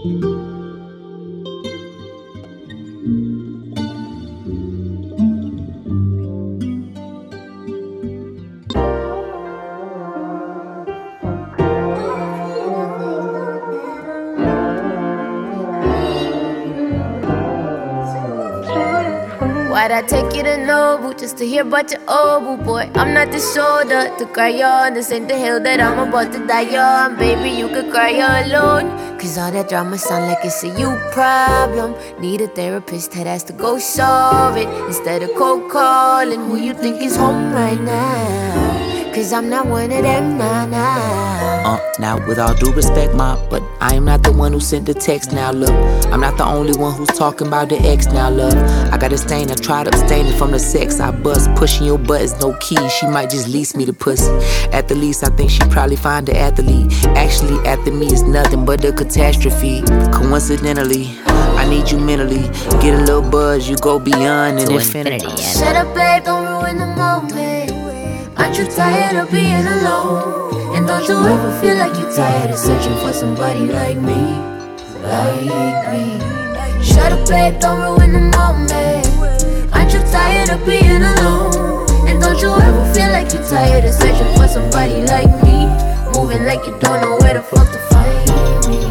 Why'd I take you to Nobu just to hear about your old boy? I'm not the shoulder to cry on. This ain't the hill that I'm about to die on. Baby, you could cry alone. Cause all that drama sound like it's a you problem. Need a therapist that has to go solve it instead of cold calling who you think is home right now. Cause I'm not one of them, nah. Now with all due respect, ma, but I am not the one who sent the text. Now look, I'm not the only one who's talking about the ex. Now love, I got a stain, I tried abstaining from the sex. I bust, pushing your buttons, no key. She might just lease me the pussy. At the least, I think she probably find the athlete. Actually, after me is nothing but a catastrophe. Coincidentally, I need you mentally. Get a little buzz, you go beyond and infinity. Shut up, babe, don't ruin the moment. Aren't you tired of being alone? And don't you ever feel like you're tired of searching for somebody like me? Like me. Shut up, babe, don't ruin the moment. Aren't you tired of being alone? And don't you ever feel like you're tired of searching for somebody like me? Moving like you don't know where the fuck to find me.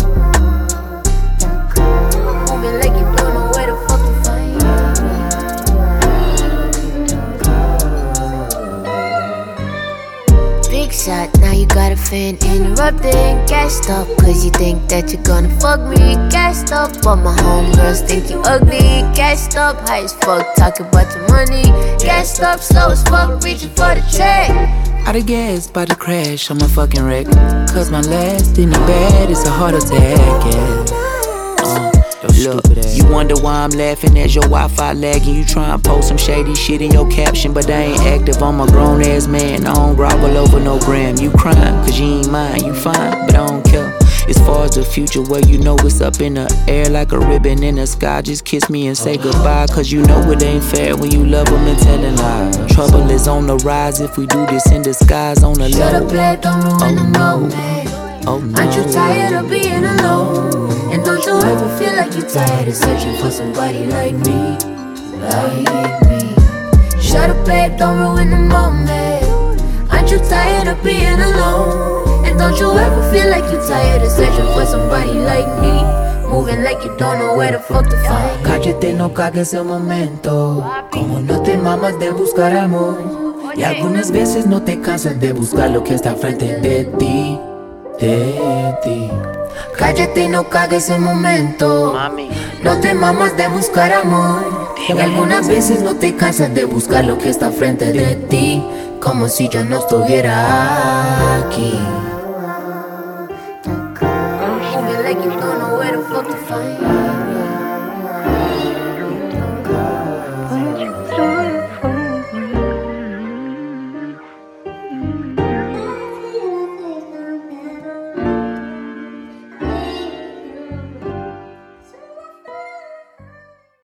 Moving like you don't know where the fuck to find me. Big shot, now you got a fan interrupting. Gassed up, cause you think that you're gonna fuck me. Gassed up, but my homegirls think you ugly. Gassed up, high as fuck, talking about your money. Gassed up, slow as fuck, reaching for the check. Out of gas, by the crash, I'm a fucking wreck. Cause my last in the bed is a heart attack, yeah. Look, you wonder why I'm laughing as your Wi-Fi lagging. You try and post some shady shit in your caption, but I ain't active. I'm a grown ass man, I don't grovel over no gram. You crying, cause you ain't mine, you fine, but I don't care. As far as the future, well, you know it's up in the air like a ribbon in the sky. Just kiss me and say goodbye, cause you know it ain't fair when you love them and telling lies. Trouble is on the rise if we do this in disguise on the low. Shut up, babe, don't ruin the moment. Oh no. Aren't you tired of being alone? And don't you ever feel like you're tired of searching for somebody like me? Like me. Shut up, babe, don't ruin the moment. Aren't you tired of being alone? And don't you ever feel like you're tired of searching for somebody like me? Moving like you don't know where the fuck to find. Cállate, no cagues el momento. Como no te mamas de buscar amor. Y algunas veces no te cansas de buscar lo que está frente de ti. De ti. Cállate, no cagues el momento. Mami. No te mamas de buscar amor. Y algunas veces no te cansas de buscar lo que está frente de ti. Como si yo no estuviera aquí. Moving like you don't know where the fuck to find.